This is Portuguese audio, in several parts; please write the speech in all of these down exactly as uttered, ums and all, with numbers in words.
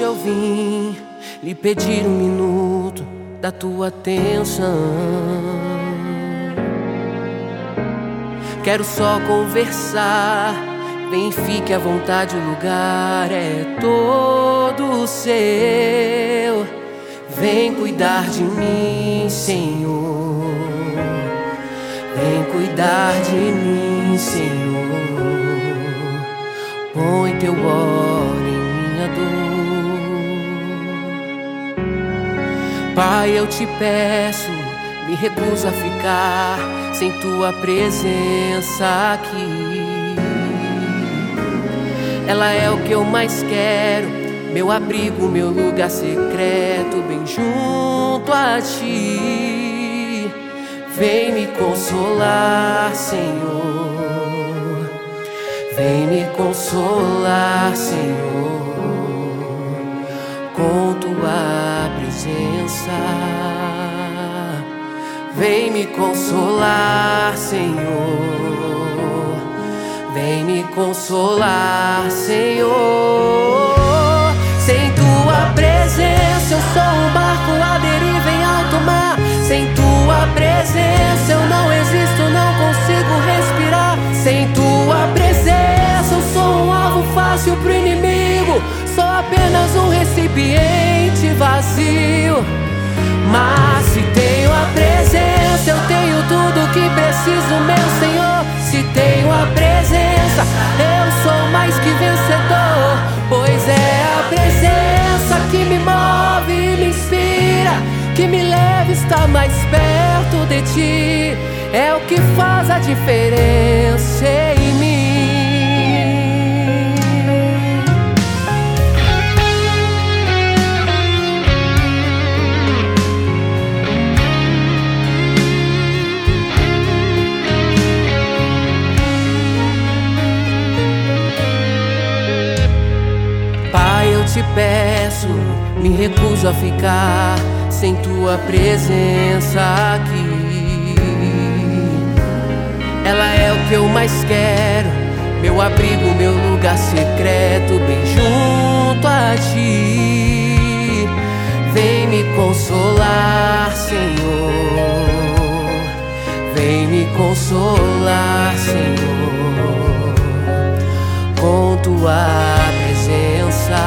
eu vim lhe pedir um minuto da tua atenção. Quero só conversar, vem, fique à vontade, o lugar é todo seu. Vem cuidar de mim, Senhor. Vem cuidar de mim, Senhor. Põe teu óleo em minha dor. Pai, eu te peço, me recuso a ficar sem tua presença aqui. Ela é o que eu mais quero, meu abrigo, meu lugar secreto, bem junto a ti. Vem me consolar, Senhor. Vem me consolar, Senhor, com tua presença. Vem me consolar, Senhor. Vem me consolar, Senhor. Sem tua presença eu sou um barco à deriva em alto mar. Sem tua presença eu não existo, não consigo respirar. Sem tua presença eu sou um alvo fácil pro inimigo. Sou apenas um recipiente vazio. Mas se tenho a presença, eu tenho tudo o que preciso, meu Senhor. Se tenho a presença, eu sou mais que vencedor. Pois é a presença que me move e me inspira, que me leva a estar mais perto de ti. É o que faz a diferença em mim. Pai, eu te peço, me recuso a ficar sem tua presença aqui. Ela é o que eu mais quero, meu abrigo, meu lugar secreto, bem junto a ti. Vem me consolar, Senhor. Vem me consolar, Senhor, com tua presença.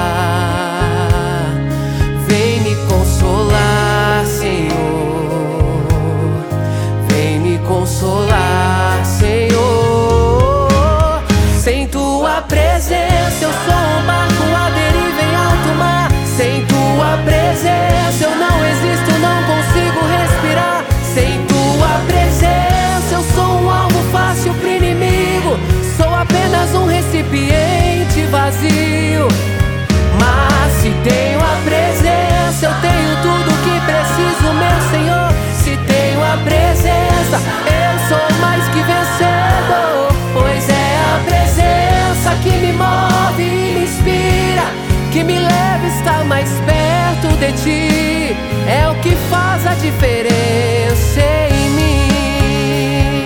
Vem me consolar, Senhor. Vem me consolar, Senhor. Sem tua presença eu sou um barco à deriva em alto mar. Sem tua presença eu não existo, não consigo respirar. Sem tua presença eu sou um alvo fácil pro inimigo. Sou apenas um recipiente vazio. Mas se tenho a presença, eu tenho tudo o que preciso, meu Senhor. Se tenho a presença, eu sou mais que vencedor. Pois é a presença que me move e me inspira, que me leva a estar mais perto de ti. É o que faz a diferença em mim.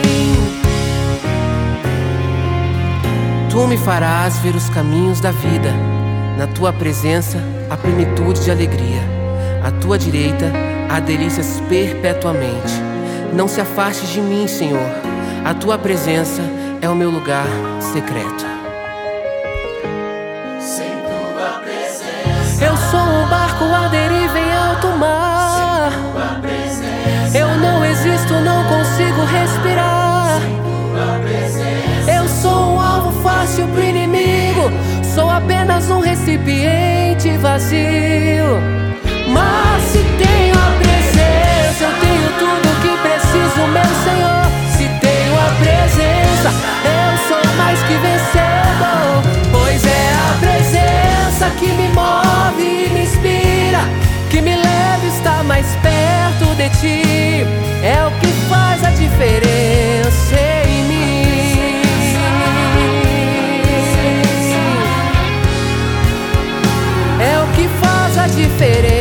Tu me farás ver os caminhos da vida. Na tua presença, a plenitude de alegria. À tua direita, há delícias perpetuamente. Não se afaste de mim, Senhor. A tua presença é o meu lugar secreto. Sem tua presença eu sou um barco à deriva em alto mar. Sem tua presença eu não existo, não consigo respirar. Sem tua presença eu sou um alvo fácil pro inimigo. Sou apenas um recipiente vazio. Mas se tenho a presença, eu tenho tudo o que preciso, meu Senhor. Se tenho a presença, eu sou mais que vencedor. Pois é a presença que me move e me inspira, que me leva a estar mais perto de ti. É o que faz a diferença em mim. É o que faz a diferença.